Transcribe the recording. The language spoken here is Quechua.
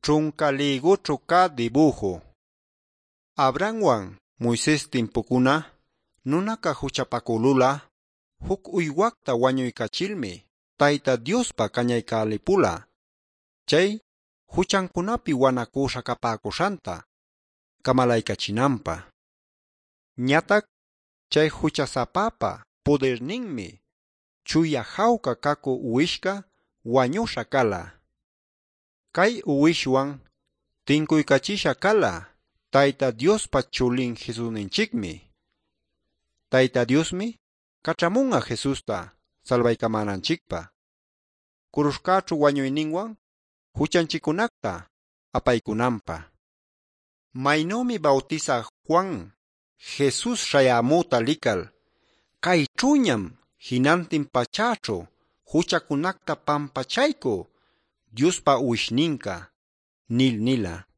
Trunka liguchu ka dibujo. Abrahamwan Moisés timpukuna nunaka huchapakulula huk uywakta wañuykachilmi Tayta Diospa kañaykalipula. Chay huchankunapi wanakusha kapakushanta kamalaykachinanpa. Ñatak chay huchasapapa poderninmi chuya hawka kaku uwishka wañusha kala. Kay uwishwan tinkuykachisha kala Tayta Diospa chulin Jesusninchikmi. Tayta Diosmi kachamunga Jesusta salvaykamananchikpa. Kurushkachu wañuyninwan huchanchikunakta apaykunanpa. Maynomi bautizaq Juan Jesus shayamuta likal kaychuñam hinantin pachachu huchakunakta pampachayku Diospa uwishninka nila.